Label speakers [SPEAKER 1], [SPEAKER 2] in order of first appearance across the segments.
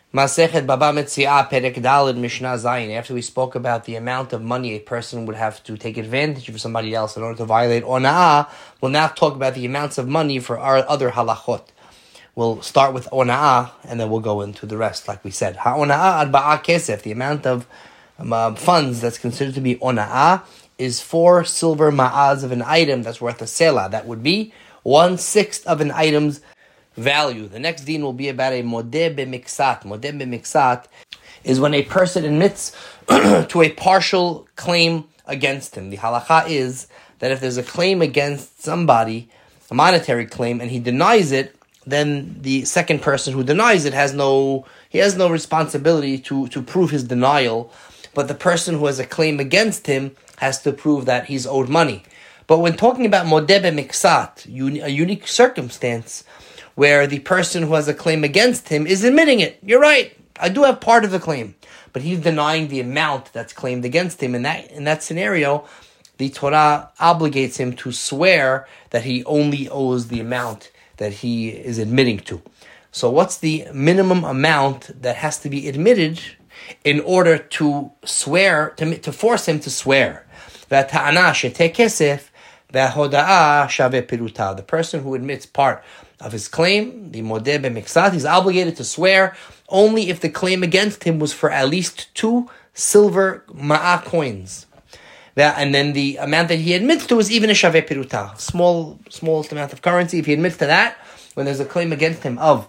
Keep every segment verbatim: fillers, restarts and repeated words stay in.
[SPEAKER 1] Masechet Baba Metziah Perek Daled Mishnah Zayin. After we spoke about the amount of money a person would have to take advantage of somebody else in order to violate ona'ah, we'll now talk about the amounts of money for our other halachot. We'll start with ona'ah, and then we'll go into the rest, like we said. Ha'ona'ah arba'ah kesef, the amount of um, uh, funds that's considered to be ona'ah, is four silver ma'az of an item that's worth a selah. That would be one-sixth of an item's value. The next deen will be about a modeh b'miksat. Modeh b'miksat is when a person admits to a partial claim against him. The halakha is that if there's a claim against somebody, a monetary claim, and he denies it, then the second person who denies it has no he has no responsibility to, to prove his denial, but the person who has a claim against him has to prove that he's owed money. But when talking about modeh b'miksat, a unique circumstance where the person who has a claim against him is admitting it. You're right, I do have part of the claim, but he's denying the amount that's claimed against him. In that in that scenario, the Torah obligates him to swear that he only owes the amount that he is admitting to. So what's the minimum amount that has to be admitted in order to swear, to, to force him to swear? V'ta'ana sheteh kesef v'hoda'ah shaveh piruta. The person who admits part of his claim, the modeh b'miksat, he's obligated to swear only if the claim against him was for at least two silver ma'ah coins. And then the amount that he admits to is even a shaveh piruta, small, smallest amount of currency. If he admits to that, when there's a claim against him of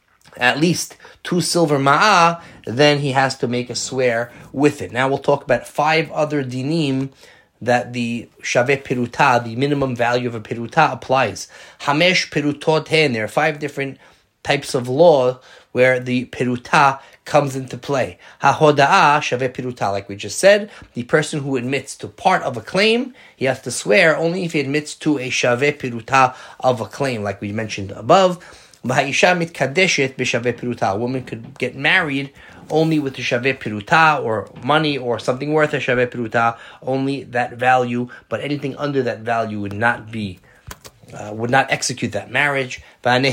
[SPEAKER 1] at least two silver ma'ah, then he has to make a swear with it. Now we'll talk about five other dinim that the shaveh piruta, the minimum value of a piruta, applies. Hamesh pirutot hen. There are five different types of law where the piruta comes into play. Ha-hoda'ah shaveh piruta, like we just said, the person who admits to part of a claim, he has to swear only if he admits to a shaveh piruta of a claim, like we mentioned above. Ha'isha mitkadeshet b'shaveh piruta. A woman could get married only with the shaveh piruta, or money, or something worth a shaveh piruta, only that value, but anything under that value would not be, uh, would not execute that marriage. Somebody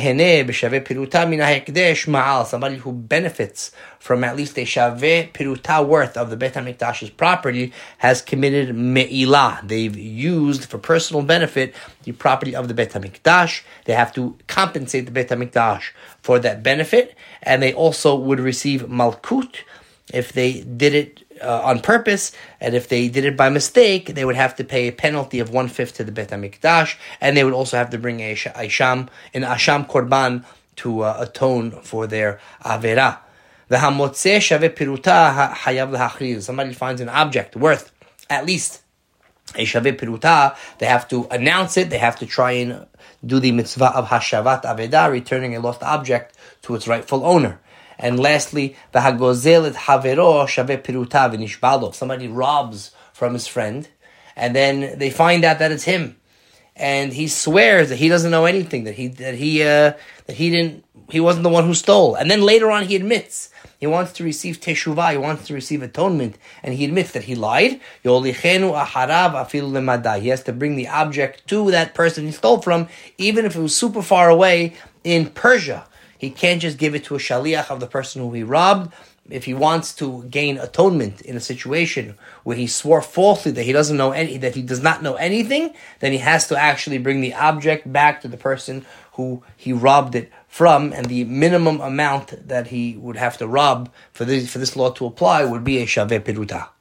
[SPEAKER 1] who benefits from at least a shaveh piruta worth of the Beit HaMikdash's property has committed me'ilah. They've used for personal benefit the property of the Beit HaMikdash. They have to compensate the Beit HaMikdash for that benefit, and they also would receive malkut if they did it uh, on purpose, and if they did it by mistake, they would have to pay a penalty of one-fifth to the Beit HaMikdash, and they would also have to bring a, a sham, an asham korban to uh, atone for their avera. V'hamotzeh shaveh piruta hayav l'hachriz. Somebody finds an object worth at least a shaveh piruta, they have to announce it, they have to try and do the mitzvah of hashavat aveda, returning a lost object to its rightful owner. And lastly, v'hagozel et havero shaveh piruta v'nishbalo. Somebody robs from his friend, and then they find out that it's him, and he swears that he doesn't know anything, that he that he uh, that he didn't, he wasn't the one who stole. And then later on, he admits he wants to receive teshuvah, he wants to receive atonement, and he admits that he lied. He has to bring the object to that person he stole from, even if it was super far away in Persia. He can't just give it to a shaliach of the person who he robbed. If he wants to gain atonement in a situation where he swore falsely that he doesn't know any, that he does not know anything, then he has to actually bring the object back to the person who he robbed it from, and the minimum amount that he would have to rob for this for this law to apply would be a shaveh piruta.